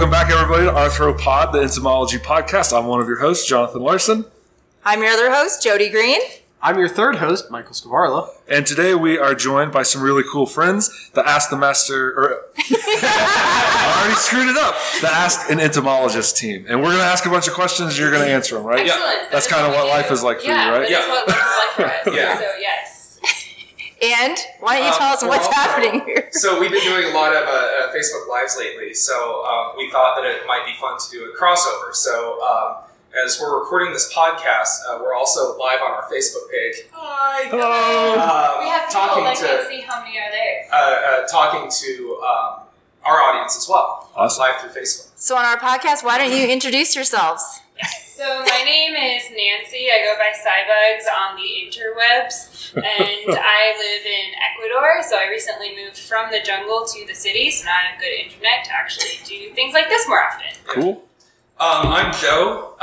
Welcome back, everybody, to Arthropod, the entomology podcast. I'm one of your hosts, Jonathan Larson. I'm your other host, Jody Green. I'm your third host, Michael Scavarla. And today we are joined by some really cool friends, the Ask the Master, I already screwed it up, the Ask an Entomologist team. And we're going to ask a bunch of questions and you're going to answer them, right? Excellent. That's kind of what life is like for you, right? That's what life is like for us. Yeah. So, yes. And why don't you tell us what's happening here? So we've been doing a lot of Facebook Lives lately, so we thought that it might be fun to do a crossover. So as we're recording this podcast, we're also live on our Facebook page. Hi! Hello! We have people that can't see how many are there. Talking to our audience as well, Awesome. live through Facebook. So on our podcast, why don't you introduce yourselves? So my name is Nancy. I go by Cybugs on the interwebs, and I live in Ecuador. So I recently moved from the jungle to the city, so now I have good internet to actually do things like this more often. Cool. I'm Joe.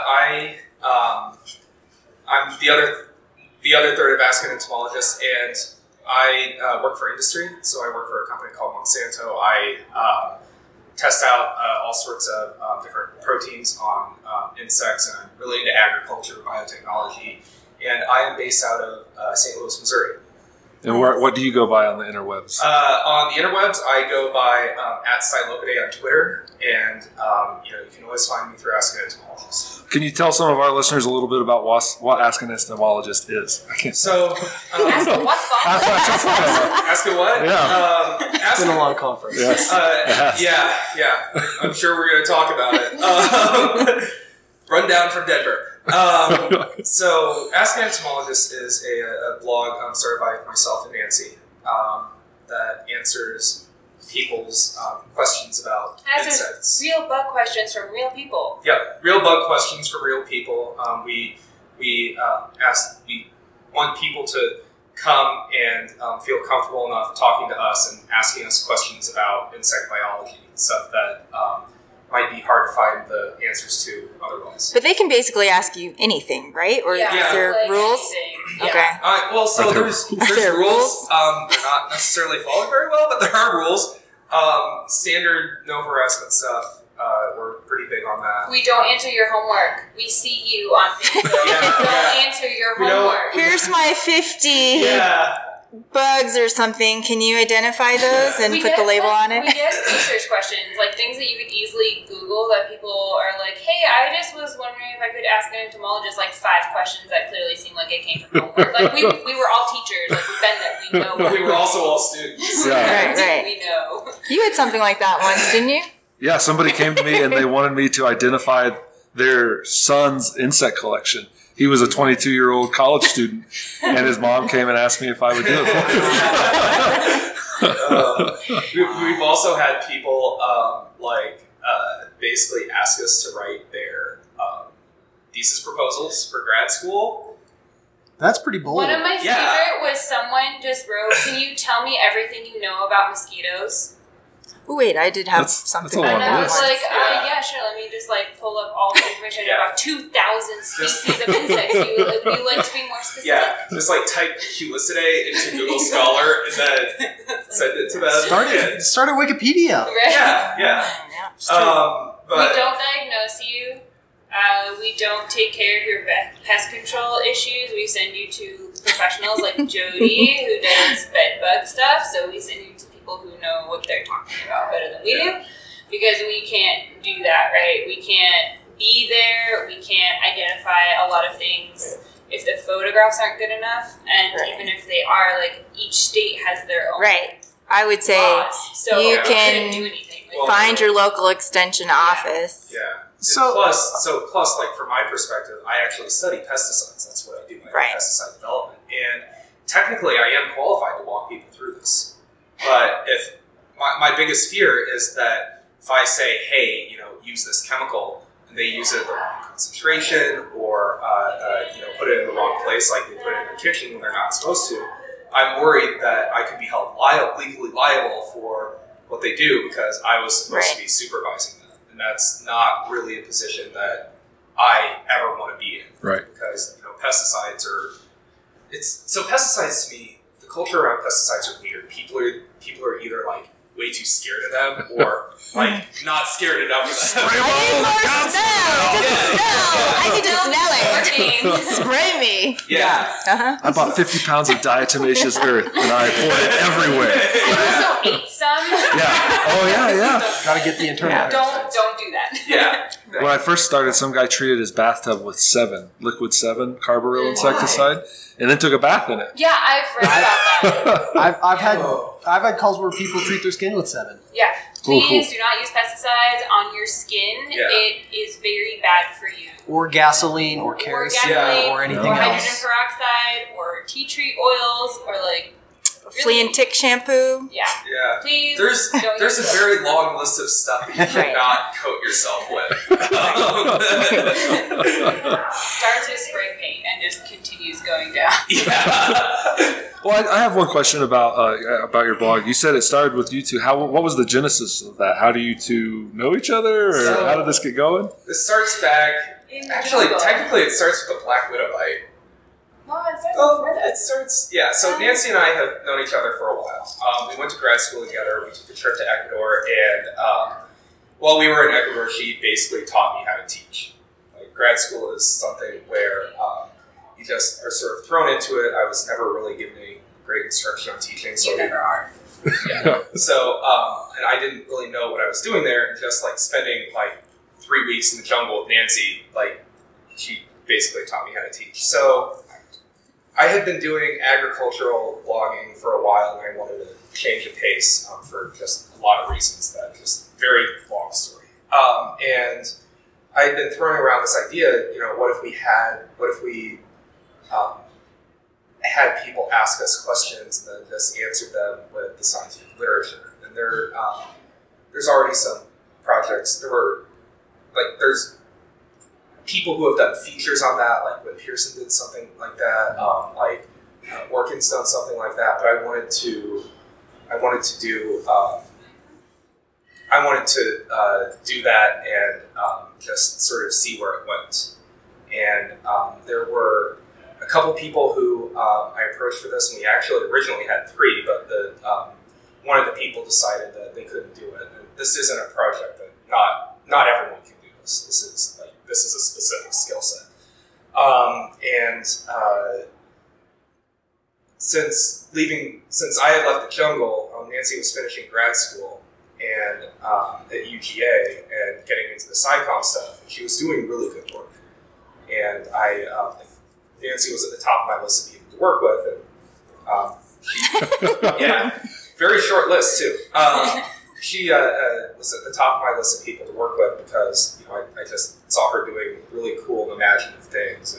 I'm the other third of Ask an Entomologist, and I work for industry. So I work for a company called Monsanto. I test out all sorts of different proteins on insects, and I'm really into agriculture, biotechnology, and I am based out of St. Louis, Missouri. And what do you go by on the interwebs? On the interwebs, I go by @Stylopidae on Twitter, and you can always find me through Ask an Entomologist. Can you tell some of our listeners a little bit about what Ask an Entomologist is? I can't. So, Ask them what's fun. ask it what? Yeah. It's been a long conference. Yes. Yeah. I'm sure we're going to talk about it. Rundown from Denver. So, Ask an Entomologist is a blog started by myself and Nancy that answers people's questions about Answers insects. real bug questions from real people. Yep, real bug questions from real people. We want people to come and feel comfortable enough talking to us and asking us questions about insect biology, stuff that might be hard to find the answers to otherwise. But they can basically ask you anything, right? Or is there like rules? anything. Okay. Well, so Okay. there's there rules. They're not necessarily followed very well, but there are rules. Standard no harassment stuff. We're pretty big on that. We don't answer your homework. We see you on Facebook. Don't answer your We don't- homework. Here's my 50 Yeah. bugs or something. Can you identify those and We put get, the label like, on it? We get research questions, like things that you could easily Google that people are like, hey, I just was wondering if I could ask an entomologist like 5 questions that clearly seem like it came from homework. Like we were all teachers, like we've been there, we know. But we were also all students. Yeah. Right. We know. You had something like that once, didn't you? Yeah, somebody came to me and they wanted me to identify their son's insect collection. He was a 22-year-old college student, and his mom came and asked me if I would do it for him. We've also had people basically ask us to write their thesis proposals for grad school. That's pretty bold. One of my Yeah. favorite was someone just wrote, can you tell me everything you know about mosquitoes? Oh, wait, I did have That's something a like long And I that was list. once. like, yeah, sure, let me just pull up all the information I know about 2,000 species of insects. You like to be more specific? Yeah, just type Culicidae into Google Scholar and then send it to them. Start at Wikipedia. Right? Yeah. Yeah, it's true. But We don't diagnose you. We don't take care of your pest control issues. We send you to professionals like Jody, who does bed bug stuff. So we send you to people who know what they're talking about better than we do, because we can't do that, right? We can't be there. We can't identify a lot of things if the photographs aren't good enough, and Right. even if they are, each state has their own Right. I would say laws. So you we can couldn't do anything. Well, find your local extension office. yeah. So- Plus, from my perspective, I actually study pesticides. That's what I do. I do Right. pesticide development, and technically, I am qualified to walk people through this. But if my biggest fear is that if I say, hey, use this chemical, and they use it at the wrong concentration, or put it in the wrong place, like they put it in the kitchen when they're not supposed to, I'm worried that I could be held legally liable for what they do because I was supposed to be supervising them, and that's not really a position that I ever want to be in. Right. Because pesticides are. Pesticides to me, the culture around pesticides are weird. People are either way too scared of them, or like not scared enough of them. I need more smell. Just smell. I need to smell it. Spray me. Yeah. I bought 50 pounds of diatomaceous earth and I poured it everywhere. I also ate some. Yeah. Oh yeah. Gotta get the internal. Yeah. Don't do that. Yeah. When I first started, some guy treated his bathtub with liquid 7 carbaryl insecticide, and then took a bath in it. Yeah, I've read about that. I've had calls where people treat their skin with 7. Yeah. Cool, Please cool. do not use pesticides on your skin. Yeah. It is very bad for you. Or gasoline, or kerosene, or anything or hydrogen else. peroxide, or tea tree oils, or like Flea and tick shampoo. yeah. Yeah. Please. There's don't a use those. very long list of stuff that you cannot coat yourself with. Starts with spray paint and just continues going down. Yeah. Well, I have one question about your blog. You said it started with you two. What was the genesis of that? How do you two know each other, or So- how did this get going? This starts back. In the Actually, jungle. technically, it starts with a black widow bite. No, it starts Oh, with it starts. Yeah. So Nancy and I have known each other for a while. We went to grad school together. We took a trip to Ecuador, and while we were in Ecuador, she basically taught me how to teach. Like, grad school is something where you just are sort of thrown into it. I was never really given any great instruction on teaching, so You never are. yeah. So, and I didn't really know what I was doing there, and just like spending like 3 weeks in the jungle with Nancy, like she basically taught me how to teach. So, I had been doing agricultural blogging for a while, and I wanted to change the pace for just a lot of reasons. That just very long story. And I had been throwing around this idea. What if we had people ask us questions and then just answer them with the scientific literature. And there's already some projects. There's people who have done features on that, like when Pearson did something like that, Orkin's done something like that. But I wanted to do that and just sort of see where it went. And there were a couple people who I approached for this, and we actually originally had 3, but one of the people decided that they couldn't do it. And this isn't a project that not everyone can do this. This is a specific skill set. Since I had left the jungle, Nancy was finishing grad school and at UGA and getting into the SciComm stuff, and she was doing really good work. And Nancy was at the top of my list of people to work with, and yeah, very short list too. She was at the top of my list of people to work with because I just saw her doing really cool, imaginative things.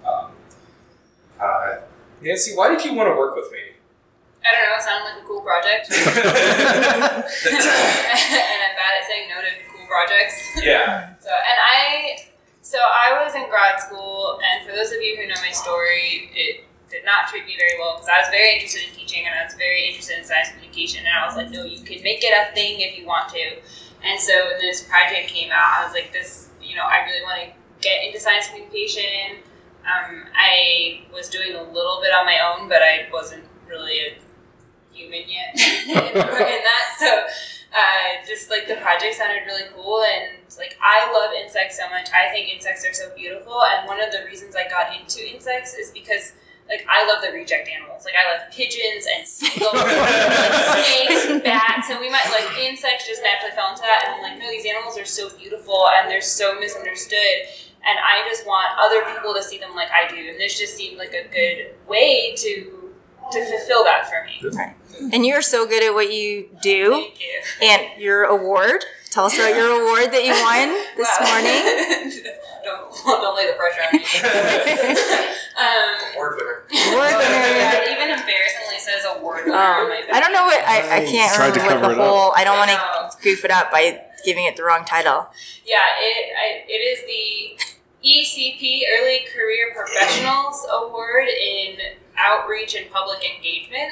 And Nancy, why did you want to work with me? I don't know, it sounded like a cool project. And I'm bad at saying no to cool projects. Yeah. So I was in grad school, and for those of you who know my story, it did not treat me very well because I was very interested in teaching and I was very interested in science communication, and I was like, no, you can make it a thing if you want to. And so when this project came out, I was like, I really want to get into science communication. I was doing a little bit on my own, but I wasn't really a human yet in that. So just like the project sounded really cool, and like I love insects so much. I think insects are so beautiful, and one of the reasons I got into insects is because like I love the reject animals. Like I love pigeons and seagulls, like snakes and bats, and we might like insects just naturally fell into that. And I'm like, no, these animals are so beautiful and they're so misunderstood. And I just want other people to see them like I do. And this just seemed like a good way to fulfill that for me. Right. And you're so good at what you do. Thank you. And your award. Tell us about your award that you won this morning. Don't lay the pressure on me. Award winner. Award winner. It even embarrassingly says award winner on my back. I don't know what I can't Tried to remember what cover the it up. whole. I don't want I to goof it up by giving it the wrong title. Yeah, it is the ECP Early Career Professionals Award in Outreach and Public Engagement.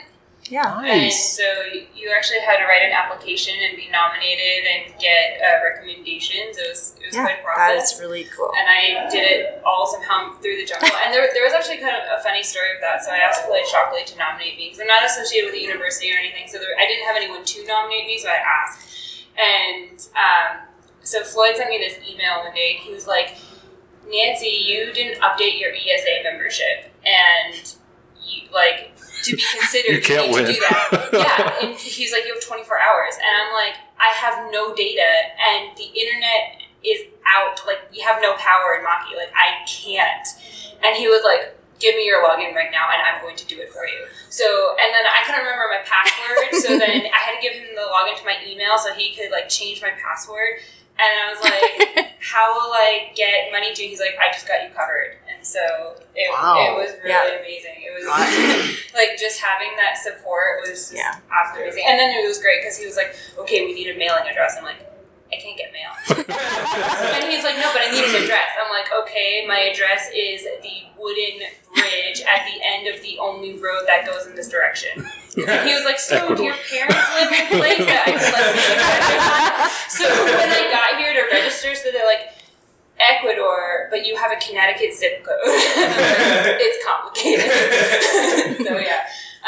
Yeah. And Nice. so you actually had to write an application and be nominated and get recommendations. It was Yeah, quite a that process. is really cool. And I did it all somehow through the jungle. And there was actually kind of a funny story of that. So I asked Floyd Shockley to nominate me because I'm not associated with the university or anything. So I didn't have anyone to nominate me, so I asked. And so Floyd sent me this email one day, and he was like, Nancy, you didn't update your ESA membership. And you, like, to be considered, You can't need win. to do that. Yeah. And he's like, you have 24 hours. And I'm like, I have no data, and the internet is out. Like, we have no power in Maki. Like, I can't. And he was like, give me your login right now, and I'm going to do it for you. So, and then I couldn't remember my password, so then I had to give him the login to my email so he could, like, change my password. And I was like, how will I get money to you? He's like, I just got you covered. And so it was really amazing. It was like just having that support was just absolutely amazing. And then it was great because he was like, okay, we need a mailing address. I'm like, I can't get mail. And he's like, no, but I need an address. I'm like, okay, my address is the wooden bridge at the end of the only road that goes in this direction. And he was like, so Ecuador. do your parents live in a place that I could let you address? So when I got here to register, so they're like, Ecuador, but you have a Connecticut zip code. It's complicated. So yeah.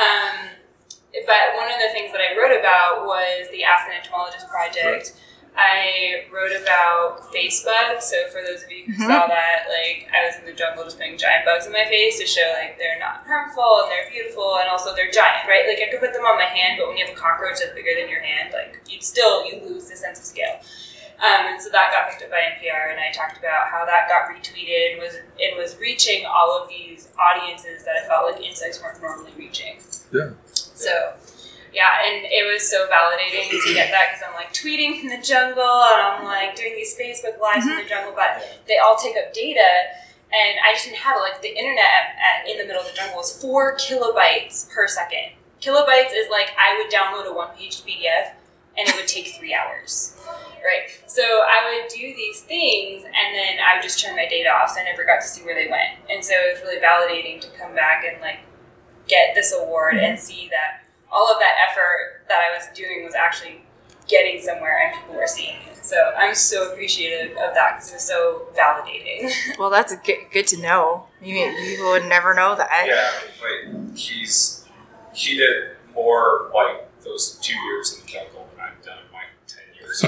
But one of the things that I wrote about was the Ask an Entomologist project. I wrote about face bugs. So for those of you who saw that, like I was in the jungle just putting giant bugs in my face to show like they're not harmful and they're beautiful and also they're giant, right? Like I could put them on my hand, but when you have a cockroach that's bigger than your hand, like you lose the sense of scale. And so that got picked up by NPR, and I talked about how that got retweeted and was reaching all of these audiences that I felt like insects weren't normally reaching. Yeah. So, yeah, and it was so validating to get that because I'm like tweeting from the jungle and I'm like doing these Facebook lives from the jungle, but they all take up data, and I just didn't have it. Like the internet in the middle of the jungle was 4 kilobytes per second. Kilobytes is like I would download a one-page PDF and it would take 3 hours. Right. So I would do these things and then I would just turn my data off, so I never got to see where they went. And so it was really validating to come back and like get this award and see that all of that effort that I was doing was actually getting somewhere and people were seeing it. So I'm so appreciative of that because it was so validating. Well, that's good to know. You would never know that. Yeah, like she did more like those 2 years in the jungle than I've done in my 10 years.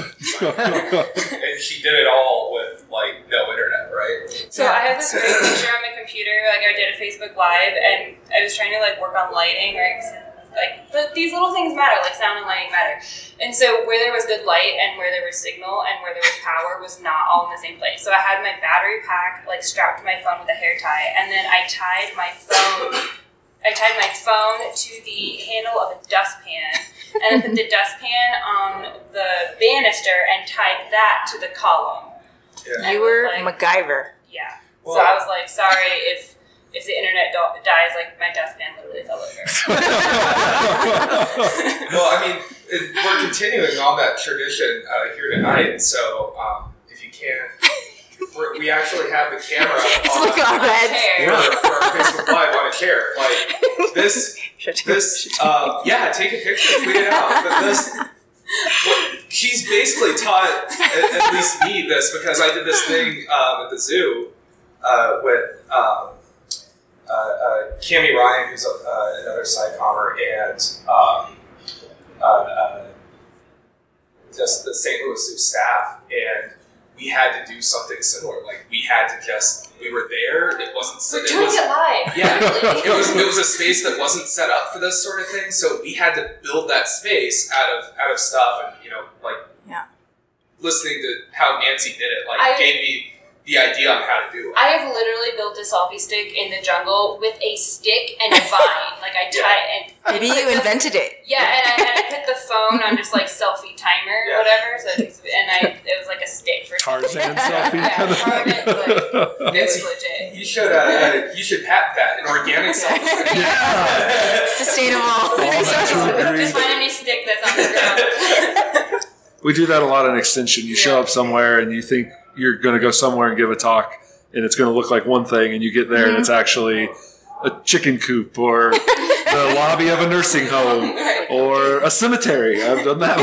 And she did it all with like no internet, right? So I have this great picture on my computer. Like I did a Facebook Live and I was trying to like work on lighting, right? 'Cause, like these little things matter, like sound and lighting matter. And so where there was good light and where there was signal and where there was power was not all in the same place. So I had my battery pack like strapped to my phone with a hair tie, and then I tied my phone to the handle of a dustpan, and then put the dustpan on the banister and tied that to the column. Yeah. You were MacGyver. Yeah. Well, so I was like, sorry if the internet dies, like my dustpan literally fell over. Well, I mean, we're continuing on that tradition here tonight. So if you can, we actually have the camera on Look on red. for our Facebook Live on a chair. Like this, yeah, take a picture, tweet it out. But she's basically taught at least me this because I did this thing at the zoo with Cami Ryan, who's another SciCommer, and just the St. Louis Zoo staff, and we had to do something similar. Like we were there. It wasn't. We're doing it live. Yeah, it was a space that wasn't set up for this sort of thing. So we had to build that space out of stuff, and listening to how Nancy did it, gave me the idea on how to do it. I have literally built a selfie stick in the jungle with a stick and a vine. Like I tie and maybe you invented it. Yeah, and I put the phone on just like selfie timer or whatever. So it was like a stick for Tarzan selfie. Yeah, Tarzan, Nancy, it was legit. you should patent that, an organic selfie stick. Yeah. Sustainable. Just find any stick that's on the ground. We do that a lot in Extension. You show up somewhere and you think you're going to go somewhere and give a talk, and it's going to look like one thing, and you get there and it's actually a chicken coop or the lobby of a nursing home or a cemetery. I've done that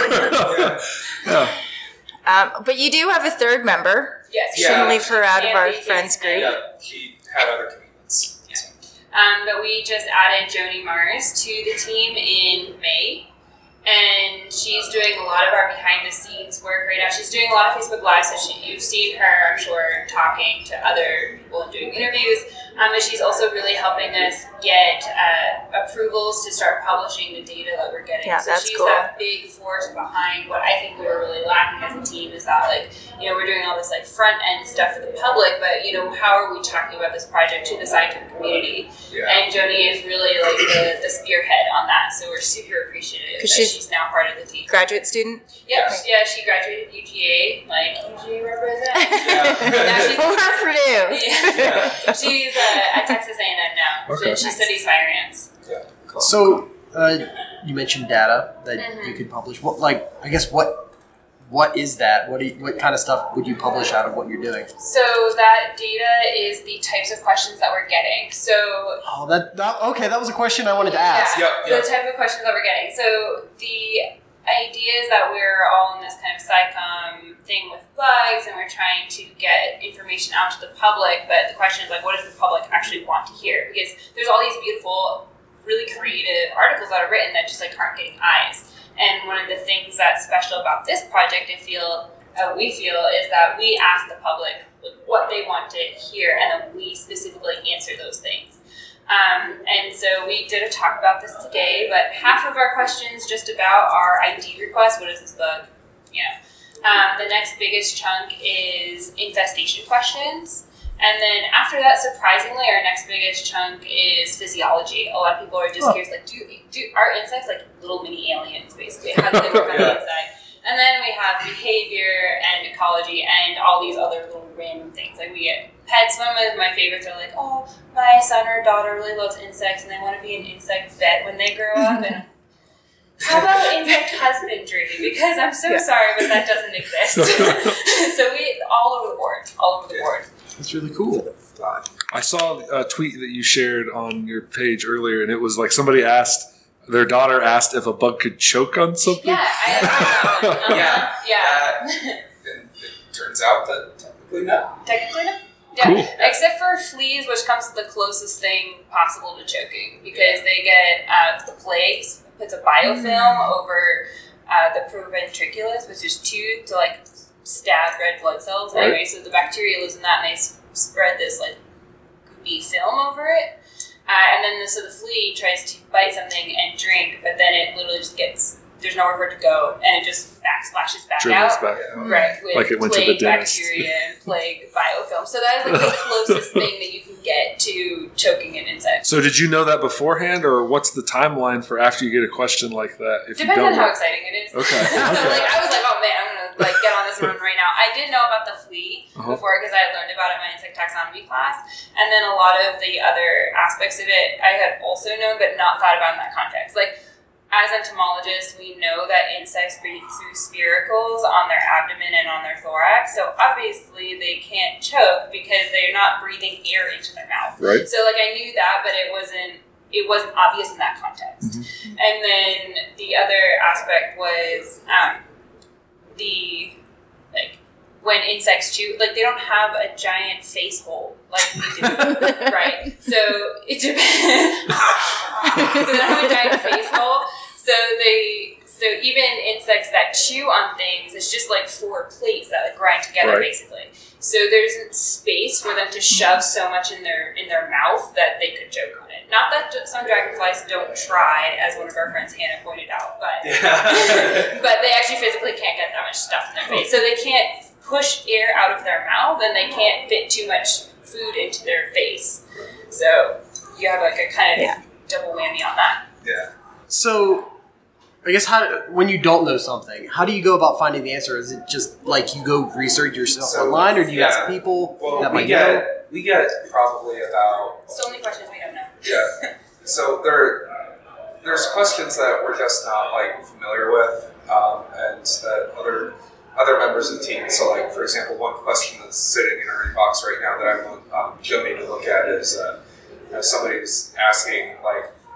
before. Yeah. But you do have a third member. Yes. Shouldn't leave her out of Yeah, our we friends did. group. Yeah, he had other commitments. Yeah. But we just added Joni Mars to the team in May. And she's doing a lot of our behind the scenes work right now. She's doing a lot of Facebook Live, so you've seen her, I'm sure, talking to other people and doing interviews. But she's also really helping us get approvals to start publishing the data that we're getting. Yeah, so that's she's cool. that big force behind what I think we were really lacking as a team is that, like, you know, we're doing all this like front end stuff for the public, but you know, how are we talking about this project to the scientific community? Yeah. And Joni is really like the spearhead on that, so we're super appreciative that 'Cause she's now part of the team. Graduate student. Yep, yeah, she graduated UGA, like UGA represent. Now she's Or Purdue. yeah. She's at Texas A&M now. Okay. She studies science. So you mentioned data that you could publish. What, like, I guess what is that? What kind of stuff would you publish out of what you're doing? So that data is the types of questions that we're getting. So Oh, okay. That was a question I wanted to ask. yeah, Yeah, yeah. the type of questions that we're getting. So the idea is that we're all in this kind of SciComm thing with bugs, and we're trying to get information out to the public. But the question is, like, what does the public actually want to hear? Because there's all these beautiful, really creative articles that are written that just like aren't getting eyes. And one of the things that's special about this project, we feel, is that we ask the public what they want to hear, and then we specifically answer those things. And so we did a talk about this today, but half of our questions just about our ID request. What is this bug? Yeah. The next biggest chunk is infestation questions. And then after that, surprisingly, our next biggest chunk is physiology. A lot of people are just curious, like, do are insects like little mini aliens, basically? How do they work on the inside? And then we have behavior and ecology and all these other little random things. Like, we get pets. One of my favorites are like, oh, my son or daughter really loves insects and they want to be an insect vet when they grow up. And how about insect husbandry? Because I'm so sorry, but that doesn't exist. So we all over the board. That's really cool. I saw a tweet that you shared on your page earlier, and it was like somebody their daughter asked if a bug could choke on something. Yeah, I saw that one. Yeah. And it turns out that technically no. Technically, no. Yeah, Cool. except for fleas, which comes the closest thing possible to choking, because they get the plague puts a biofilm over the proventriculus, which is tooth, to like stab red blood cells. Right. Anyway, so the bacteria lives in that, and they spread this like goopy film over it. And then so the flea tries to bite something and drink, but then it literally just there's nowhere for it to go, and it just splashes back Dribbles out. back. Right, with Like it went to the plague dentist. bacteria and plague biofilm. So that is like the closest thing that you can get to choking an insect. So did you know that beforehand, or what's the timeline for after you get a question like that? If Depends you on don't how know? exciting it is. Okay. So like I was like, oh man, I'm gonna like get on this run right now. I did know about the flea before because I had learned about it in my insect taxonomy class, and then a lot of the other aspects of it I had also known but not thought about in that context. Like, as entomologists, we know that insects breathe through spiracles on their abdomen and on their thorax. So obviously they can't choke because they're not breathing air into their mouth. Right. So like I knew that, but it wasn't obvious in that context. And then the other aspect was when insects chew, like they don't have a giant face hole like we do, right? So it depends. So they don't have a giant face hole. So even insects that chew on things, it's just like four plates that like grind together, basically. So there isn't space for them to shove so much in their mouth that they could choke on it. Not that some dragonflies don't try, as one of our friends Hannah pointed out, but but they actually physically can't get that much stuff in their face. So they can't push air out of their mouth, and they can't fit too much food into their face. So you have like a kind of double whammy on that. Yeah. So, I guess when you don't know something, how do you go about finding the answer? Is it just like you go research yourself online, or do you ask people that might know? We get probably about So many questions we don't know. Yeah. So there's questions that we're just not like familiar with, and that other members of the team. So like, for example, one question that's sitting in our inbox right now that I want Joni to look at is somebody's asking like,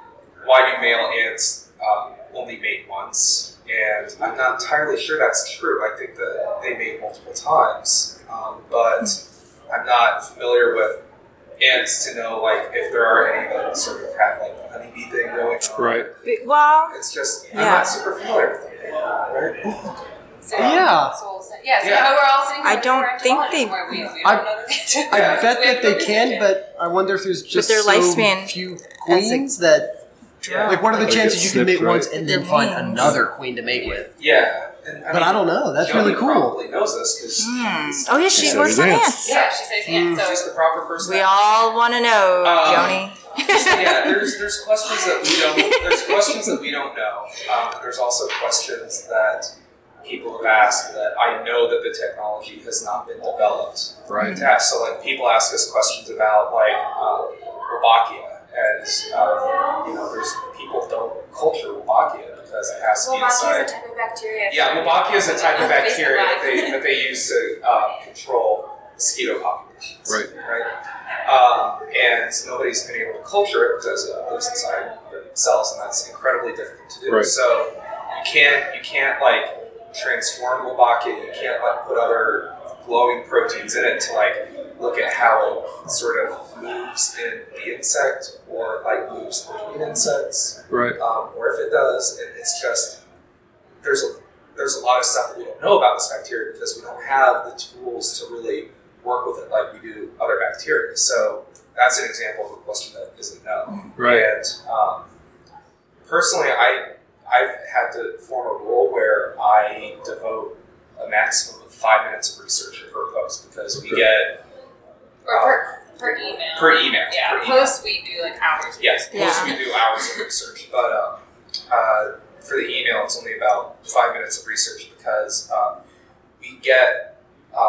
why do male ants only mate once? And I'm not entirely sure that's true. I think that they mate multiple times, but I'm not familiar with ants to know like if there are any that sort of have like the honeybee thing going on. Right. Well, It's just I'm Yeah. not super familiar with them, right? So, Yeah. So Yeah. we're all sitting I here don't we're think intelligent, they- where we don't I- know that they do. I bet So we that have they no can, decision. but I wonder if there's just their so lifespan few queens that. Yeah. Like, what are the Like chances it's you can mate snipped, once right? and Their then find wings. another queen to mate with? Yeah. And, But I don't know. That's Jody really cool. probably knows this because oh yeah, she said works it's on ants. ants. Yeah, she says ants. she's So the proper person. We all want to know, Joni. So yeah, there's questions that we don't. There's questions that we don't know. There's also questions that people have asked that I know that the technology has not been developed Right. to ask. So like people ask us questions about like Wolbachia, and there's people don't culture Wolbachia because it has to be Wolbachia is inside. a type of bacteria. Yeah, Wolbachia is a type of On Facebook bacteria Live. that they use to control mosquito populations. Right. And nobody's been able to culture it because it lives inside their cells, and that's incredibly difficult to do. Right. So you can't like transform Wolbachia. You can't like put other glowing proteins in it to like look at how it sort of moves in the insect or like moves between insects. Right. Or if it does, it's just there's a lot of stuff that we don't know about this bacteria because we don't have the tools to really work with it like we do other bacteria. So that's an example of a question that isn't known. Right. And personally, I've had to form a rule where I devote a maximum of 5 minutes of research per post because we get Or per email. per email. Yeah, per email. posts we do like hours. Yes, Yeah. most we do hours of research, but for the email, it's only about 5 minutes of research because we get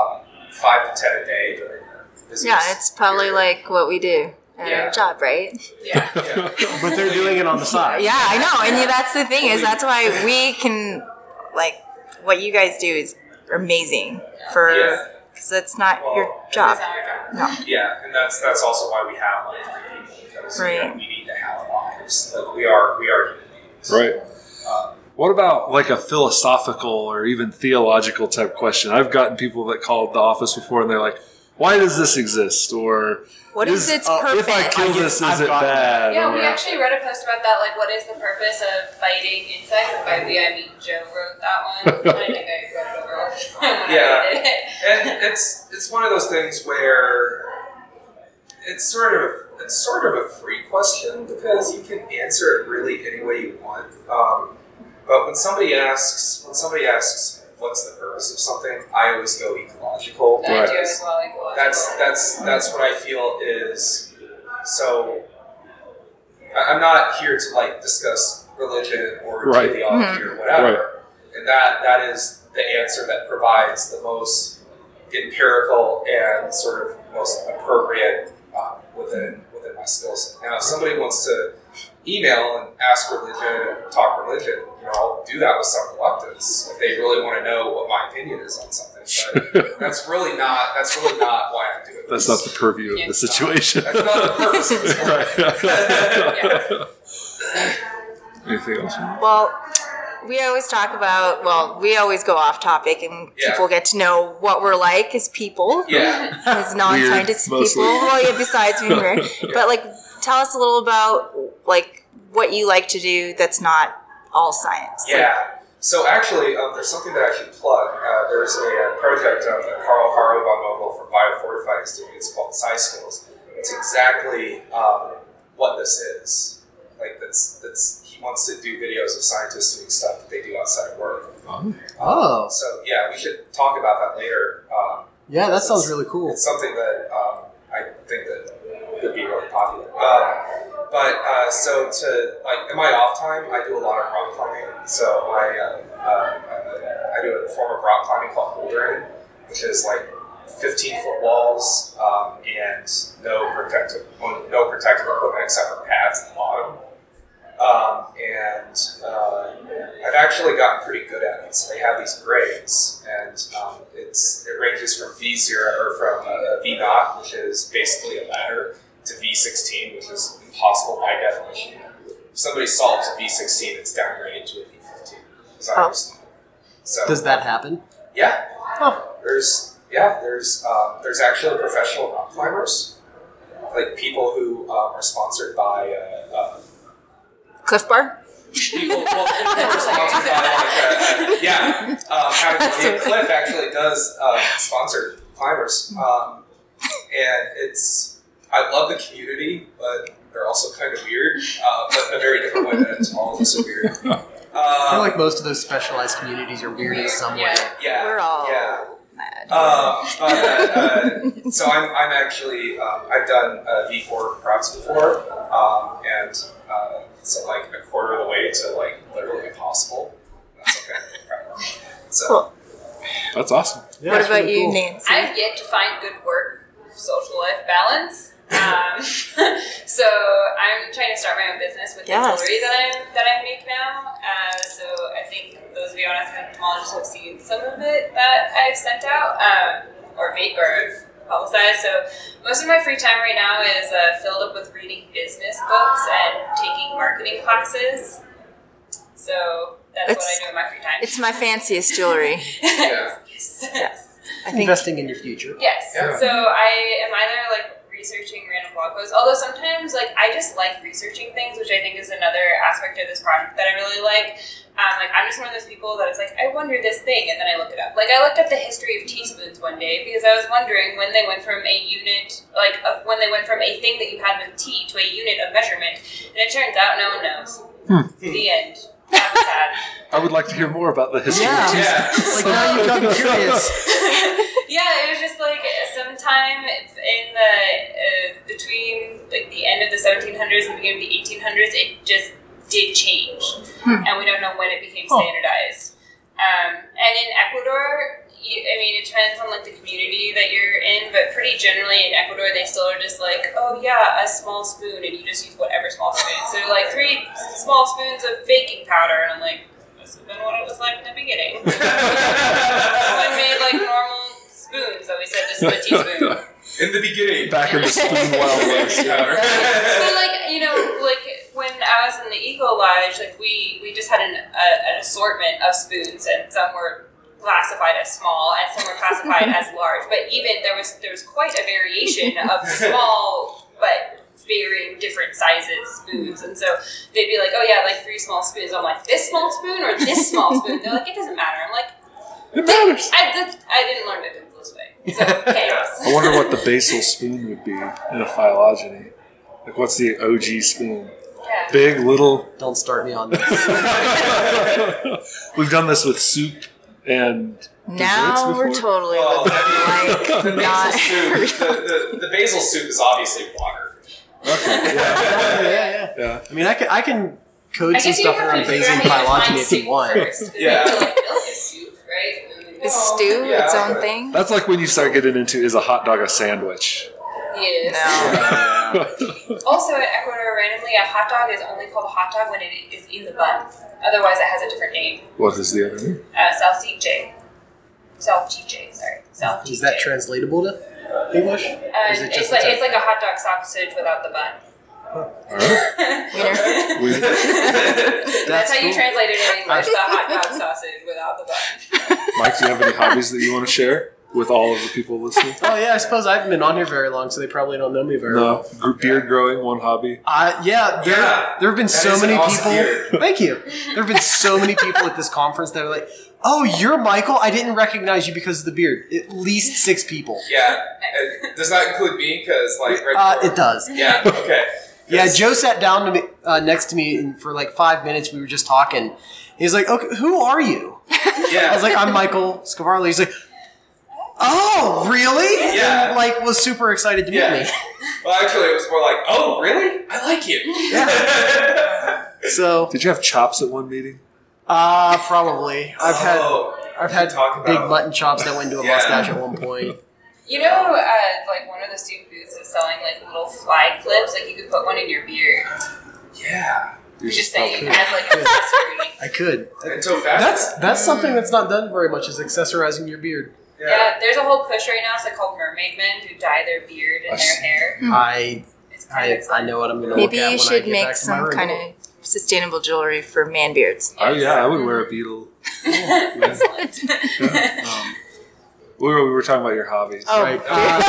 5 to 10 a day during our business. Yeah, it's probably period. like what we do at Yeah. our job, right? Yeah. Yeah. But they're doing it on the side. Yeah, I know, and that's the thing is that's why we can like what you guys do is amazing for Yeah. because that's not your It's job. not our job. No. Yeah, and that's also why we have like 3 people because Right. we need to have lives. Like we are human beings. Right. What about like a philosophical or even theological type question? I've gotten people that called the office before and they're like, why does this exist? Or What is its purpose? if I kill this, is I've it gotten bad? Yeah, Or- we actually read a post about that. Like, what is the purpose of biting insects? And by we, I mean Joe wrote that one. I think I read it over when Yeah. I did it. And it's one of those things where it's sort of a free question because you can answer it really any way you want. But when somebody asks what's the purpose of something, I always go ecological. I do because as well. Ecological. that's what I feel is so. I'm not here to like discuss religion or Right. theology or whatever, and that is the answer that provides the most empirical and sort of most appropriate within my skill set. Now, if somebody wants to email and ask religion and talk religion, I'll do that with some reluctance if they really want to know what my opinion is on something. But that's really not why I'm doing That's this. not the purview of Yeah. the situation. That's not the purpose of this. Anything else? Well, we always talk about, we always go off topic and Yeah. people get to know what we're like as people, Yeah. as non-scientists Weird, people. mostly. Well, yeah, besides being weird. But, like, tell us a little about, like, what you like to do that's not all science. Yeah. So actually, there's something that I should plug. There's a project that Carl Haro von Mogel from Biofortify is doing. It's called SciSkills. It's exactly what this is. Like he wants to do videos of scientists doing stuff that they do outside of work. Oh, So yeah, we should talk about that later. yeah, that sounds really cool. It's something that I think that could be really popular. So to like in my off time, I do a lot of rock climbing. So I do a form of rock climbing called bouldering, which is like 15-foot walls and no protective equipment except for pads at the bottom. I've actually gotten pretty good at it. So they have these grades, and it ranges from V0 or from V0, which is basically a ladder, to V16, which is impossible by definition. if somebody solves a V16, it's downgraded to a V15. As I Oh. understand it. So Does that happen? Yeah. Huh. There's actually professional rock climbers, like people who are sponsored by Cliff Bar? people. Well, people are sponsored by Patagonia. Cliff actually does sponsor climbers, and I love the community, but they're also kind of weird, but in a very different way. That it's all of us are weird. I feel like most of those specialized communities are weird in some way. Yeah, We're all mad. mad. So I'm actually I've done V4 routes before, and so like a quarter of the way to like literally impossible. That's okay. So Cool. That's awesome. Yeah, What it's about really you, cool. Nancy? I've yet to find good work social life balance. So I'm trying to start my own business with the Yes. jewelry that I make now. So I think those of you on entomologists have seen some of it that I've sent out or make or publicized. So most of my free time right now is filled up with reading business books and taking marketing classes. So that's what I do in my free time. It's my fanciest jewelry. yeah. Yes. I think Investing in your future. Yes. Yeah. So I am either like researching random blog posts, although sometimes like I just like researching things, which I think is another aspect of this project that I really like. Like I'm just one of those people that it's like I wonder this thing, and then I look it up. Like I looked up the history of teaspoons one day because I was wondering when they went from a unit, when they went from a thing that you had with tea to a unit of measurement, and it turns out no one knows. The end. That was sad. I would like to hear more about the history Yeah. of teaspoons. Yeah. Like now you've got me curious. Yeah, it was just like sometime in the between like the end of the 1700s and the beginning of the 1800s, it just did change, and we don't know when it became standardized. And in Ecuador, it depends on like the community that you're in, but pretty generally in Ecuador, they still are just like, oh yeah, a small spoon, and you just use whatever small spoon. So like 3 small spoons of baking powder, and I'm like, this has been what it was like in the beginning. Someone made like normal spoons, so we said this is a teaspoon. In the beginning, Back in the spoon wild west. But like when I was in the Eagle Lodge, like we just had an assortment of spoons, and some were classified as small, and some were classified as large. But even there was quite a variation of small but varying different sizes spoons, and so they'd be like, oh yeah, like 3 small spoons. I'm like, this small spoon or this small spoon? They're like, it doesn't matter. I'm like, It matters. I didn't learn to do it this way. So chaos. I wonder what the basal spoon would be in a phylogeny. Like, what's the OG spoon? Yeah. Big, little. Don't start me on this. We've done this with soup and now desserts we're before. totally Well, like the not. basil soup, the basil soup is obviously water. Okay, yeah. yeah. Yeah. I mean, I can code I some guess you stuff have around to figure Bayesian out how to phylogeny find if you soup want. first. Yeah. Like milk is soup, right? Is stew Yeah, its own but- thing? That's like when you start getting into, is a hot dog a sandwich? Yes. No. Also, in Ecuador, randomly, a hot dog is only called a hot dog when it is in the bun. Otherwise, it has a different name. What is the other name? Salchiche. Salchiche, sorry. Salchiche. Is that translatable to English? Or is it just it's like a hot dog sausage without the bun. We- That's how you cool. translate it in English, the hot dog sausage without the bun. Mike, do you have any hobbies that you want to share with all of the people listening? Oh yeah, I suppose I haven't been on here very long, so they probably don't know me very well. No. Beard growing, one hobby. Yeah, there have been That so is an many awesome people. beard. Thank you. There have been so many people at this conference that are like, "Oh, you're Michael. I didn't recognize you because of the beard." At least 6 people. Yeah. Does that include me? Because like right before- It does. Yeah. Okay. Yeah, 'Cause- Joe sat down to me next to me, and for like 5 minutes we were just talking. He's like, "Okay, who are you?" Yeah. I was like, "I'm Michael Scavarli." He's like, "Oh, really?" Yeah. And, like, was super excited to meet Yeah. me. Well, actually, it was more like, oh, really? I like you. So, Did you have chops at one meeting? probably I've had talk big about- mutton chops that went into a Yeah. mustache at one point. You know, like one of the student booths is selling like little fly clips. Like you could put one in your beard. Yeah. You're Just just saying, as like an accessory. I could. And so fast. That's something that's not done very much is accessorizing your beard. Yeah, there's a whole push right now. It's like called mermaid men who dye their beard and their hair. I It's kind of I know what I'm going to look Maybe at you when I should get make back to my some room. kind of sustainable jewelry for man beards. Oh yeah, I would wear a beetle. Excellent. We were talking about your hobbies. Oh, Right.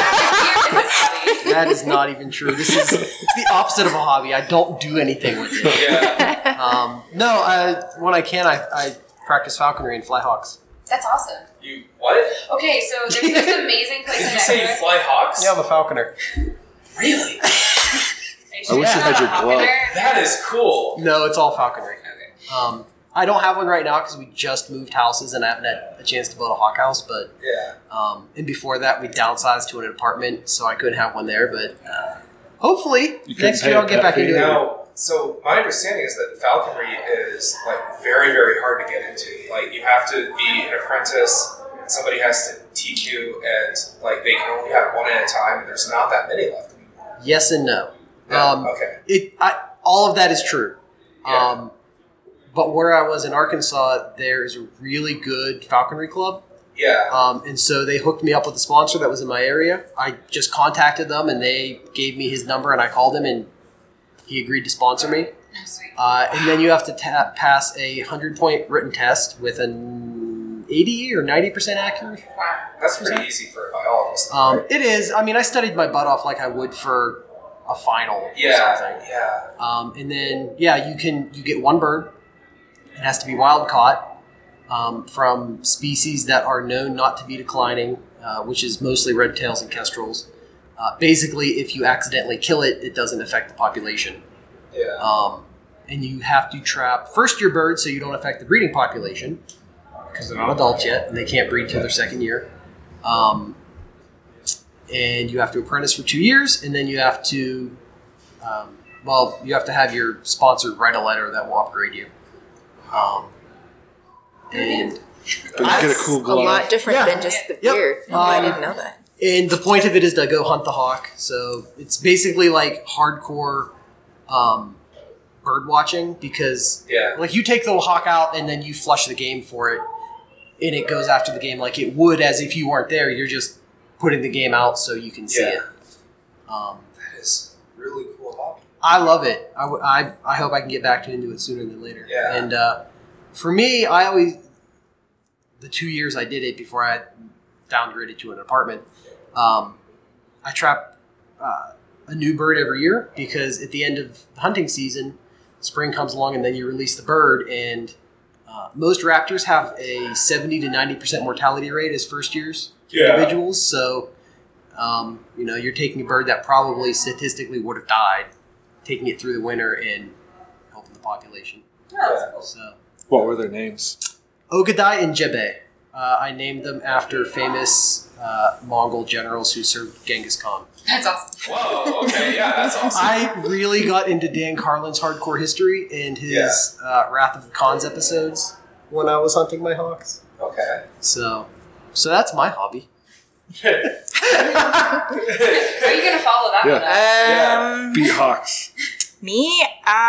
That is not even true. It's the opposite of a hobby. I don't do anything with it. Yeah. When I can, I practice falconry and fly hawks. That's awesome. You what? Okay, so there's this amazing place Did in you say you Ecuador. fly hawks? Yeah, I'm a falconer. Really? I wish you had your glove. That is cool. No, it's all falconry. Okay. I don't have one right now because we just moved houses and I haven't had a chance to build a hawk house. But Yeah. and before that, we downsized to an apartment, so I couldn't have one there. But hopefully You couldn't next pay year a I'll get pet back fee into it. Now, so my understanding is that falconry is like very, very hard to get into. Like you have to be an apprentice. Somebody has to teach you, and like they can only have one at a time. And there's not that many left anymore. Yes and no. Okay. All of that is true. Yeah. But where I was in Arkansas, there's a really good falconry club. Yeah. And so they hooked me up with a sponsor that was in my area. I just contacted them and they gave me his number and I called him and he agreed to sponsor me. Oh, sweet. And then you have to pass a 100-point written test with an 80 or 90% accuracy. Wow. That's pretty easy for a biologist. It is. I mean, I studied my butt off like I would for a final or something. Yeah. And then, you get one bird. It has to be wild caught from species that are known not to be declining, which is mostly red tails and kestrels. Basically, if you accidentally kill it, it doesn't affect the population. Yeah. And you have to trap first your birds so you don't affect the breeding population because they're not adults yet and they can't breed till their second year. And you have to apprentice for 2 years, and then you have to, you have to have your sponsor write a letter that will upgrade you. And But you get a cool a glove. lot different Yeah. than just the Yep. beard. I didn't know that. And the point of it is to go hunt the hawk. So it's basically like hardcore bird watching because Yeah. like you take the hawk out and then you flush the game for it and it goes after the game like it would as if you weren't there. You're just putting the game out so you can see Yeah. it. That is a really cool hobby. I love it. I hope I can get back into it sooner than later. Yeah. And for me, the 2 years I did it before I downgraded to an apartment, I trap a new bird every year because at the end of hunting season, spring comes along and then you release the bird. And most raptors have a 70 to 90% mortality rate as first years individuals. So, you're taking a bird that probably statistically would have died, taking it through the winter and helping the population. Oh, that's cool. So, What were their names? Ogadai and Jebe. I named them after famous Mongol generals who served Genghis Khan. That's awesome. Whoa. Okay. Yeah. That's awesome. I really got into Dan Carlin's hardcore history and his Wrath of the Khans episodes when I was hunting my hawks. Okay. So that's my hobby. How are you going to follow that one up? Beat hawks. Me?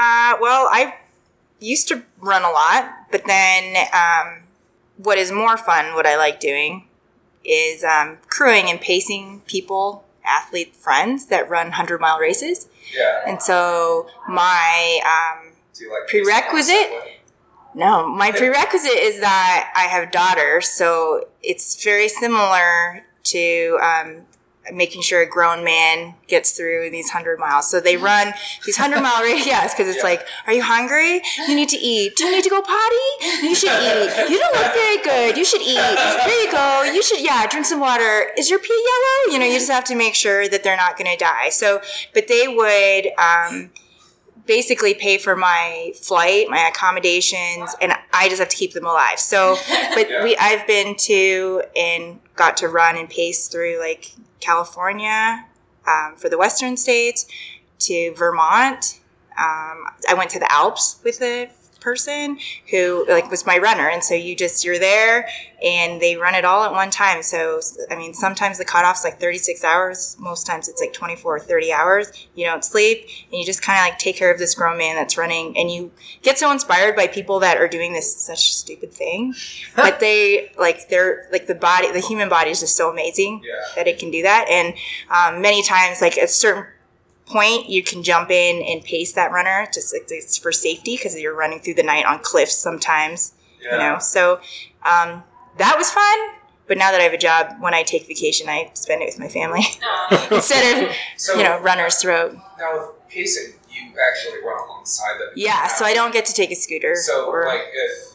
I used to run a lot, but then what is more fun, what I like doing, is crewing and pacing people, athlete friends that run 100-mile races. Yeah. And so my Do you like prerequisite? My prerequisite is that I have daughters, so it's very similar to making sure a grown man gets through these 100 miles. So they run these 100-mile races, yes, because it's like, are you hungry? You need to eat. Do you need to go potty? You should eat. You don't look very good. You should eat. There you go. You should, drink some water. Is your pee yellow? You just have to make sure that they're not going to die. So, but they would basically pay for my flight, my accommodations, and I just have to keep them alive. So, but I've been to and got to run and pace through like California, for the Western states, to Vermont. I went to the Alps with a person who was my runner, and so you're there and they run it all at one time. So sometimes the cutoff's like 36 hours, most times it's like 24 or 30 hours. You don't sleep and you just kind of take care of this grown man that's running, and you get so inspired by people that are doing this such stupid thing, but they're the human body is just so amazing that it can do that. And many times, like at certain point, you can jump in and pace that runner. Just it's for safety because you're running through the night on cliffs sometimes. Yeah. You know, so that was fun. But now that I have a job, when I take vacation, I spend it with my family instead of So runner's throat. now with pacing, you actually run alongside them. Yeah, so I don't get to take a scooter. So or, like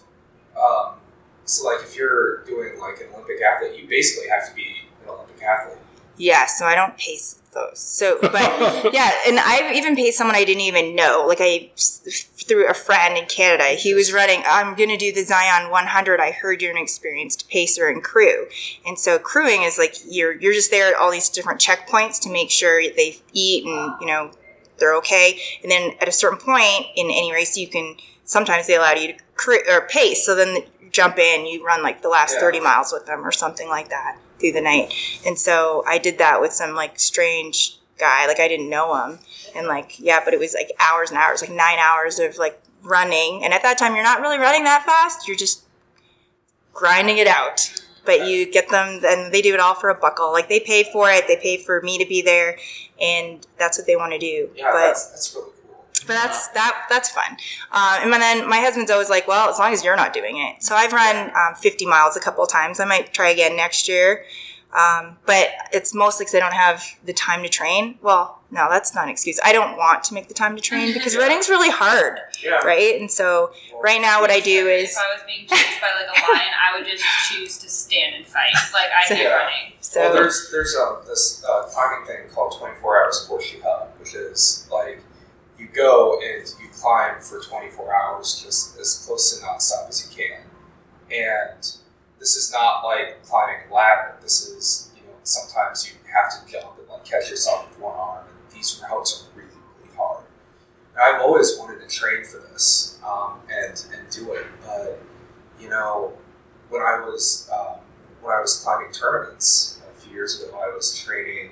if you're doing like an Olympic athlete, you basically have to be an Olympic athlete. yeah, so I don't pace those. So, but yeah, and I've even paced someone I didn't even know. Like through a friend in Canada, he was running, I'm going to do the Zion 100. I heard you're an experienced pacer and crew. And so crewing is like, you're just there at all these different checkpoints to make sure they eat and, you know, they're okay. And then at a certain point in any race, sometimes they allow you to pace. So then you jump in, you run like the last 30 miles with them or something like that through the night. And so I did that with some like strange guy, like I didn't know him. And like, yeah, but it was like hours and hours, like 9 hours of like running. And at that time, you're not really running that fast. You're just grinding it out. But you get them, and they do it all for a buckle. Like they pay for it. They pay for me to be there, and that's what they want to do. Yeah, that's really cool. But that's fun. And then my husband's always like, well, as long as you're not doing it. So I've run 50 miles a couple of times. I might try again next year. But it's mostly because I don't have the time to train. Well, no, that's not an excuse. I don't want to make the time to train because running's really hard, right? And so right now what I do is... If I was being chased by like a lion, I would just choose to stand and fight. Like, I hate running. So, Well, there's this climbing thing called 24 Hours of Horseshoe Hub, which is like you go and you climb for 24 hours just as close to nonstop as you can. And this is not like climbing a ladder. This is, you know, sometimes you have to jump and like catch yourself with one arm. And these routes are really, really hard. And I've always wanted to train for this and do it. But, you know, when I was climbing tournaments a few years ago, I was training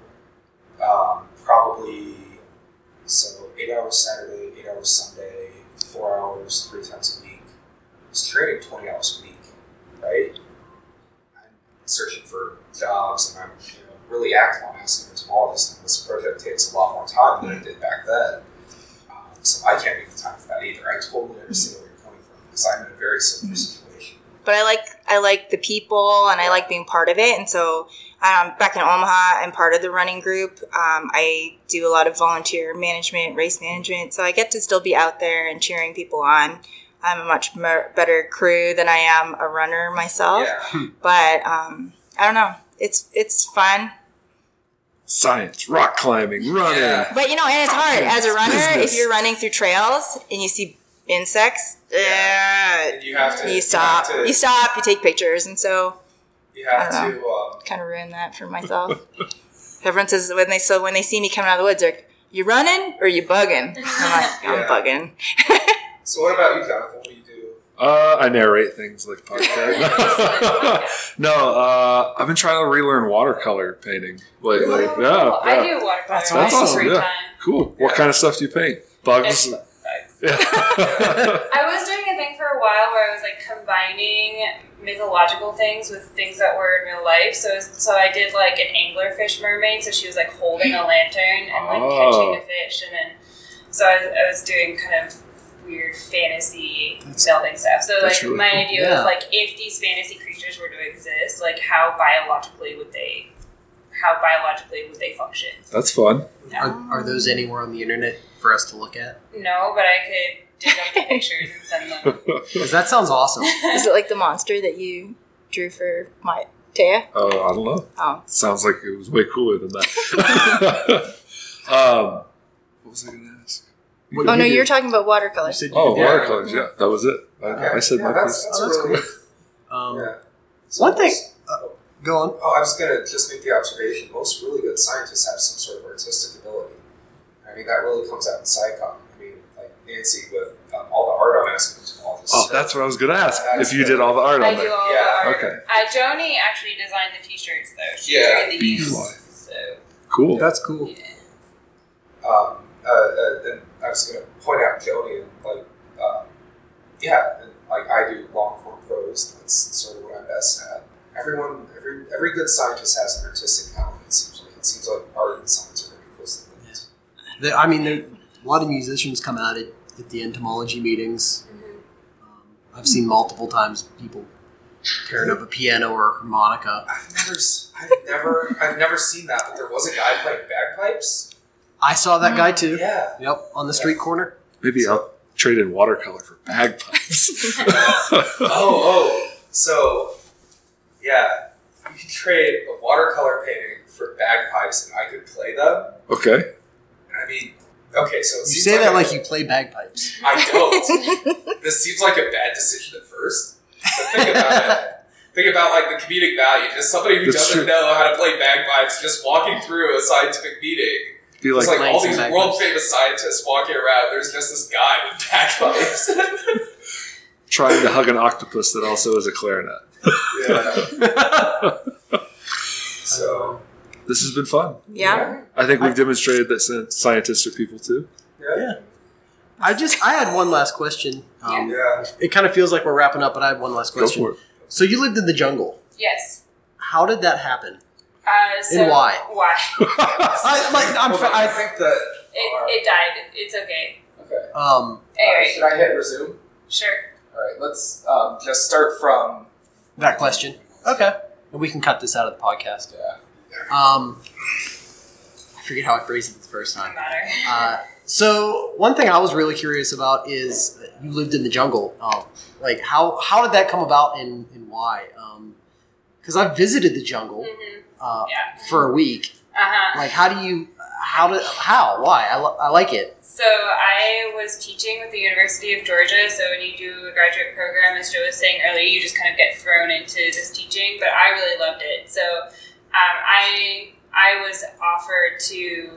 probably 8 hours Saturday, 8 hours Sunday, 4 hours 3 times a week. I was training 20 hours a week. Right? I'm searching for jobs and I'm really active on asking entomologists, and this project takes a lot more time than it did back then. So I can't make the time for that either. I totally understand where you're coming from because I'm in a very similar situation. but I like the people and I like being part of it. And so back in Omaha, I'm part of the running group. I do a lot of volunteer management, race management. So I get to still be out there and cheering people on. I'm a much better crew than I am a runner myself. Yeah. But I don't know. It's fun. Science, rock climbing, running. Yeah. But, and it's hard. As a runner, Business. if you're running through trails and you see insects, And you have to. you stop. You stop, you take pictures. And so You have I to. kind of ruin that for myself. Everyone says when they see me coming out of the woods, they're like, you running or you bugging? I'm like, I'm Yeah. bugging. So what about you, Jonathan? What do you do? I narrate things like podcasts. No, I've been trying to relearn watercolor painting lately. Really? Yeah, I yeah. do watercolor. That's That's in my awesome. free Yeah, time. cool. What Yeah. kind of stuff do you paint? Bugs. It's bugs. Yeah. I was doing a thing for a while where I was like combining mythological things with things that were in real life. So I did like an anglerfish mermaid. So she was like holding a lantern and like catching a fish, and then so I was doing kind of weird fantasy melding stuff. So that's like really my cool. idea was like if these fantasy creatures were to exist, like how biologically would they function? That's fun. Are those anywhere on the internet for us to look at? No, but I could dig up the pictures and send them. Because that sounds awesome. Is it like the monster that you drew for my Taya? Oh, I don't know. Oh. Sounds like it was way cooler than that. What was I going to ask? What Oh, do no, you you're do? talking about watercolors. You said you Oh, did- watercolors. Yeah, that was it. I said yeah, my that's piece. that's really cool. yeah. So One thing. most- Go on. I was gonna just make the observation. Most really good scientists have some sort of artistic ability. I mean, that really comes out in SciComm. I mean, like Nancy with all the art I'm asking entomologists. Oh, that's what I was going to ask. That's If you did all the art I on do there. all Yeah, the art. okay. Joni actually designed the t-shirts though. She Yeah, created the Bee use. fly. So Cool. That's cool. yeah. And I was gonna point out Joni and like, and like I do long form prose. That's sort of what I'm best at. Every good scientist has an artistic talent. It seems like art and science are very closely linked. A lot of musicians come out at the entomology meetings. I've seen multiple times people tearing up a piano or a harmonica. I've never seen that, but there was a guy playing bagpipes. I saw that guy too. Yeah. Yep, on the street corner. Maybe I'll trade in watercolor for bagpipes. So, yeah, you could trade a watercolor painting for bagpipes, and I could play them. Okay. I mean, okay, so it You seems say that a- like you play bagpipes. I don't. This seems like a bad decision at first. But think about it. Think about like the comedic value. As somebody who That's doesn't true. know how to play bagpipes, just walking through a scientific meeting. Be It's like playing all some these bagpipes. world famous scientists walking around. There's just this guy with bagpipes. trying to hug an octopus that also is a clarinet. Yeah. So This has been fun. Yeah. I think we've demonstrated that scientists are people too. yeah. I had one last question. Yeah. It kind of feels like we're wrapping up, but I have one last Go question. for it. So you lived in the jungle. Yes. How did that happen? So And why? Why? I think that. It died. It's okay. Okay. Anyway, Should I hit resume? sure. All right. Let's just start from. That question. Okay. And we can cut this out of the podcast. Yeah. I forget how I phrased it the first Doesn't time. matter. So one thing I was really curious about is you lived in the jungle. Like how did that come about and why? Because I visited the jungle Yeah. for a week. Like why? I like it. So I was teaching with the University of Georgia. So when you do a graduate program, as Joe was saying earlier, you just kind of get thrown into this teaching. But I really loved it. So I was offered to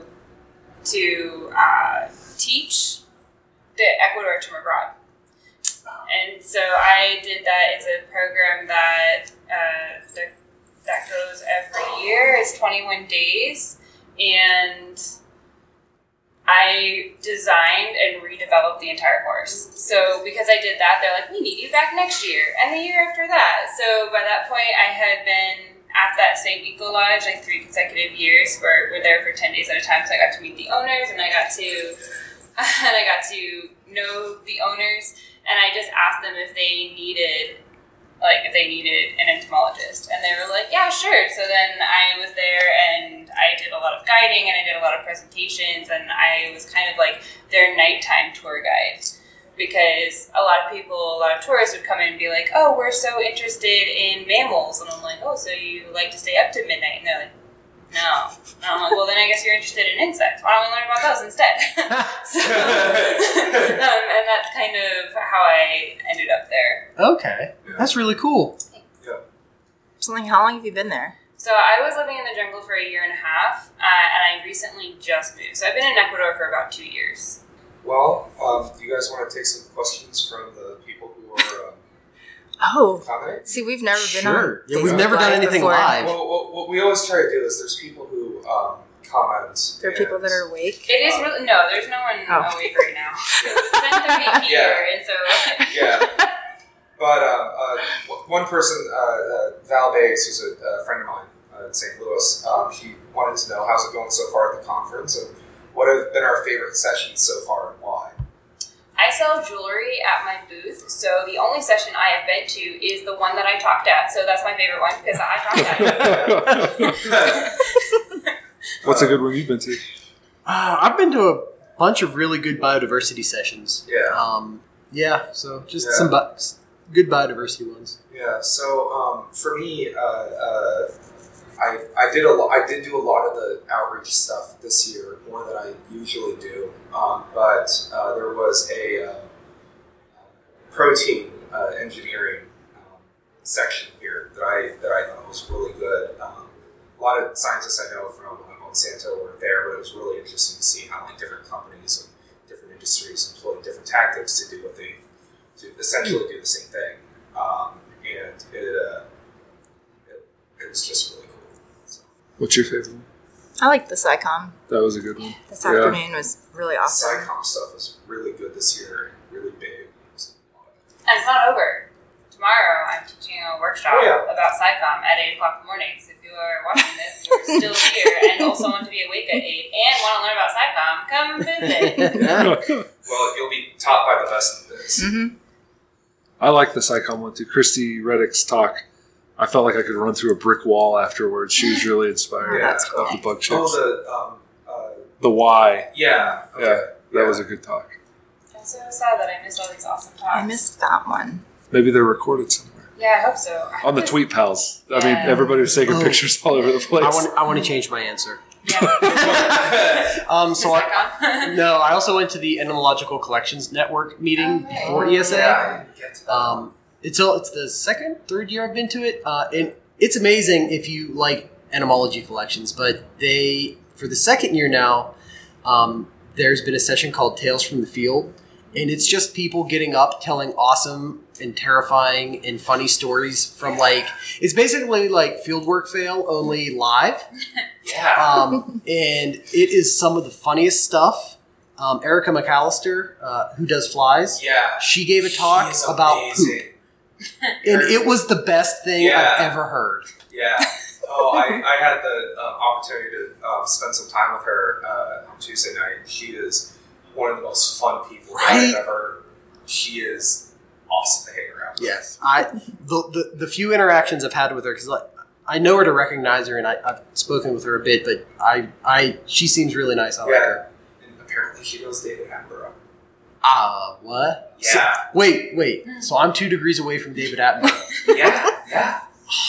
teach the Ecuador Term Abroad. And so I did that. It's a program that goes every year. It's 21 days. And I designed and redeveloped the entire course. So because I did that, they're like, we need you back next year and the year after that. So by that point, I had been at that same Eco Lodge like 3 consecutive years. We're there for 10 days at a time. So I got to meet the owners and I got to know the owners. And I just asked them if they needed an entomologist, and they were like, yeah, sure. So then I was there and I did a lot of guiding and I did a lot of presentations, and I was kind of like their nighttime tour guide, because a lot of tourists would come in and be like, oh, we're so interested in mammals, and I'm like, oh, so you like to stay up to midnight? And they're like, no. And I'm like, well, then I guess you're interested in insects. Why don't we learn about those instead? And that's kind of how I ended up there. Okay, that's really cool. So, like, how long have you been there? So I was living in the jungle for 1.5 years, and I recently just moved. So I've been in Ecuador for about 2 years. Well, do you guys want to take some questions from the people who are Oh, commenting? see, we've never been Sure. on. Yeah, we've Facebook never done Live anything before. live. Well, what we always try to do is there's people who comment. There are people that are awake. It is really no. There's no one awake right now. It's 10:30 here, and so Yeah. But one person, Val Bays, who's a friend of mine in St. Louis, she wanted to know how's it going so far at the conference and what have been our favorite sessions so far and why. I sell jewelry at my booth. So the only session I have been to is the one that I talked at. So that's my favorite one because I talked at it. What's a good one you've been to? I've been to a bunch of really good biodiversity sessions. Yeah. So just Yeah. some good biodiversity ones. Yeah. So for me, I did do a lot of the outreach stuff this year, more than I usually do. But there was a protein engineering section here that I thought was really good. A lot of scientists I know from Monsanto were there, but it was really interesting to see how different companies and different industries employ different tactics to do what they to essentially do the same thing. And it was just really cool. So. What's your favorite one? I like the SciComm. That was a good one. This afternoon was really awesome. SciComm stuff was really good this year and really big. And it's not over. Tomorrow, I'm teaching a workshop about SciComm at 8 o'clock in the morning. So if you are watching this and you're still here and also want to be awake at 8 and want to learn about SciComm, Come visit. Well, you'll be taught by the best in the biz. Mm-hmm. I like the SciComm one too. Christy Reddick's talk. I felt like I could run through a brick wall afterwards. She was really inspired. Yeah. That's cool. Of the bug checks. Oh, The why. yeah. Okay. Yeah, that was a good talk. I'm so sad that I missed all these awesome talks. I missed that one. Maybe they're recorded somewhere. Yeah, I hope so. On the Tweet Pals. I mean, Yeah. everybody was taking Oh. pictures all over the place. I want to change my answer. Yeah. So I, SciComm. no, I also went to the Entomological Collections Network meeting Okay. before ESA. Yeah, I didn't get to that. It's the third year I've been to it, and it's amazing if you like entomology collections. But for the second year now, there's been a session called Tales from the Field, and it's just people getting up telling awesome and terrifying and funny stories from it's basically like Fieldwork Fail only live. Yeah. And it is some of the funniest stuff. Erica McAllister, who does flies, Yeah. she gave a talk She is about amazing. poop. And it was the best thing Yeah. I've ever heard. Yeah. Oh, I had the opportunity to spend some time with her on Tuesday night. She is one of the most fun people that Right? I've ever. She is awesome to hang around with. Yes. The few interactions I've had with her, because I know her to recognize her, and I've spoken with her a bit, but she seems really nice. I like her. And apparently she knows David Attenborough. What? Yeah. So, wait. So I'm 2 degrees away from David Attenborough. Yeah.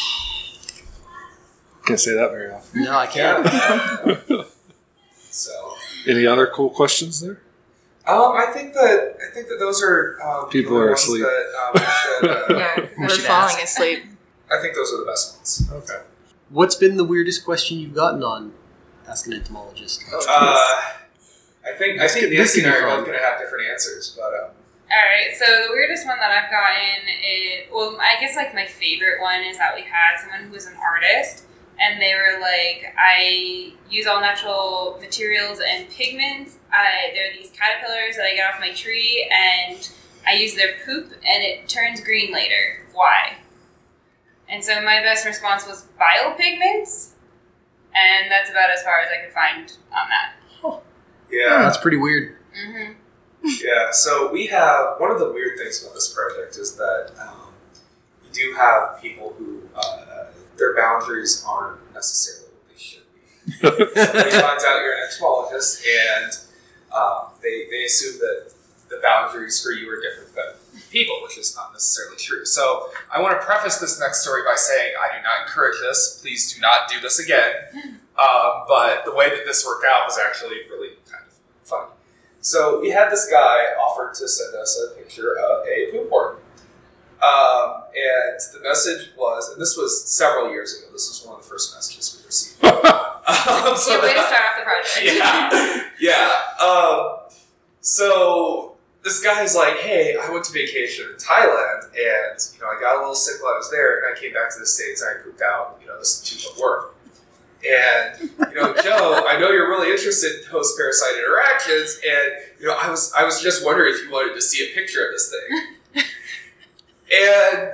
Can't say that very often. No, I can't. So. Any other cool questions there? I think that those are People the are ones asleep. That, we should, Yeah, we're should falling ask. asleep. I think those are the best ones. Okay. What's been the weirdest question you've gotten on Ask an Entomologist? I think This could Nancy and I be are fun. both going to have different answers, but Alright, so the weirdest one that I've gotten is, well, I guess like my favorite one is that we had someone who was an artist, and they were like, I use all natural materials and pigments. They're these caterpillars that I get off my tree, and I use their poop, and it turns green later. Why? And so my best response was biopigments, and that's about as far as I could find on that. yeah. That's pretty weird. Mm-hmm. Yeah, so we have one of the weird things about this project is that you do have people who their boundaries aren't necessarily what they should be. Somebody finds out you're an entomologist, and they assume that the boundaries for you are different than people, which is not necessarily true. So I want to preface this next story by saying I do not encourage this. Please do not do this again. But the way that this worked out was actually really kind of funny. So we had this guy offer to send us a picture of a poop worm. And the message was, and this was several years ago, this was one of the first messages we received. Way to start off the project. Yeah. So this guy's like, hey, I went to vacation in Thailand, and I got a little sick while I was there, and I came back to the States and I pooped out, this 2-foot worm. And Joe, I know you're really interested in host parasite interactions, and I was just wondering if you wanted to see a picture of this thing. And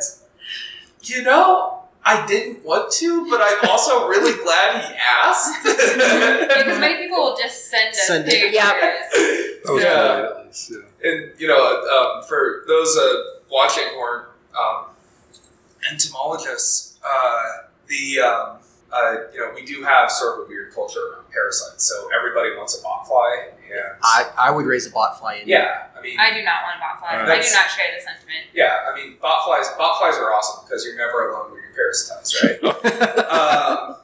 I didn't want to, but I'm also really glad he asked. Because many people will just send us Send it. pictures. That was Yeah. funny, at least, yeah. And for those watching who aren't entomologists, we do have sort of a weird culture around parasites. So everybody wants a botfly, and I would raise a botfly in. yeah, I mean, I do not want botfly. I do That's- not share the sentiment. yeah, I mean, botflies are awesome because you're never alone when you're parasitized, right?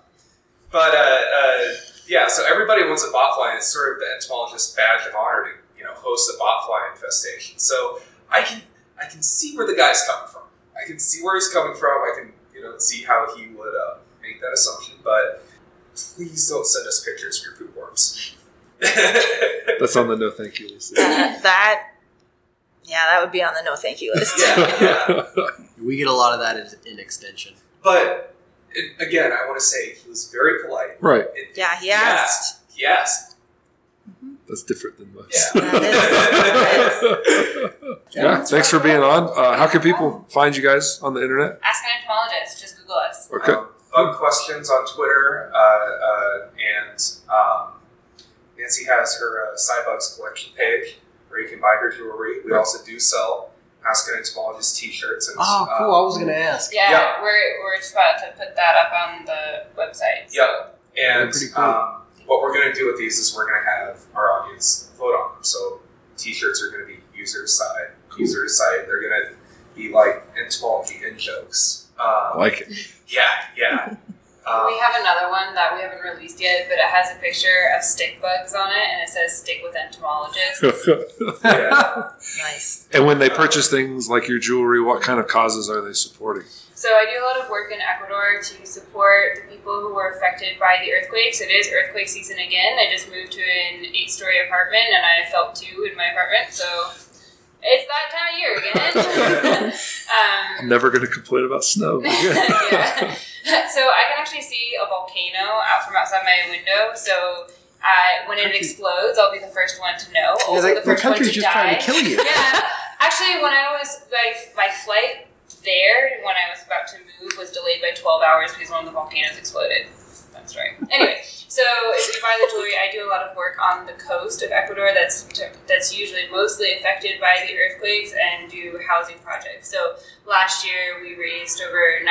Yeah, so everybody wants a botfly, and it's sort of the entomologist's badge of honor to host a botfly infestation. So I can see where the guy's coming from. I can see where he's coming from. I can see how he would make that assumption. But please don't send us pictures of your poop worms. That's on the no thank you list. That would be on the no thank you list. Yeah. We get a lot of that in extension. But again, I want to say he was very polite. Right. Yeah, he asked. He asked. That's different than most. Yeah. That Yeah, thanks for being on. How can people find you guys on the internet? Ask an entomologist. Just Google us. Okay. Bug questions on Twitter, and Nancy has her Cybugs collection page where you can buy her jewelry. We also do sell Ask an Entomologist t-shirts. And, Oh, cool. I was going to ask. Yeah, we're just about to put that up on the website. So. Yep. And Pretty cool. what we're going to do with these is we're going to have our audience vote on them. So t-shirts are going to be user side. User side. They're going to be like entomology in jokes. I like it. Yeah. We have another one that we haven't released yet, but it has a picture of stick bugs on it, and it says "Stick with Entomologists." Yeah. Nice. And when they purchase things like your jewelry, what kind of causes are they supporting? So I do a lot of work in Ecuador to support the people who were affected by the earthquakes. It is earthquake season again. I just moved to an 8-story apartment, and I felt 2 in my apartment, so it's that time of year again. I'm never going to complain about snow. Yeah. So I can actually see a volcano out from outside my window. So when it explodes, I'll be the first one to know. Also, the the first one country's to just die. trying to kill you. Yeah. Actually, when I was my flight there, when I was about to move, was delayed by 12 hours because one of the volcanoes exploded. That's right. Anyway, so if you buy the jewelry, I do a lot of work on the coast of Ecuador that's usually mostly affected by the earthquakes and do housing projects. So last year we raised over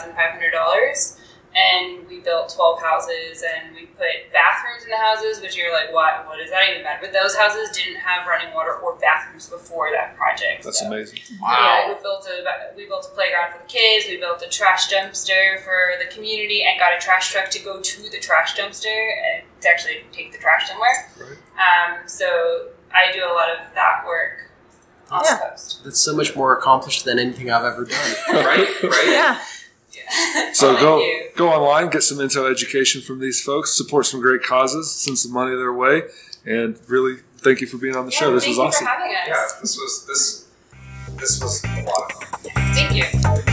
$9,500 and we built 12 houses and we put bathrooms in the houses, which you're like, what does that even matter? But those houses didn't have running water or bathrooms before that project. That's so. amazing. Yeah, we built a playground for the kids. We built a trash dumpster for the community, and got a trash truck to go to the trash dumpster and to actually take the trash somewhere. Right. So I do a lot of that work on the coast. That's so much more accomplished than anything I've ever done. Right? Yeah. Yeah. So Thank go you. online, get some info education from these folks, support some great causes, send some money their way, and really thank you for being on the show. This was awesome. Thank you for having us. Yeah, this was a lot of fun. Thank you.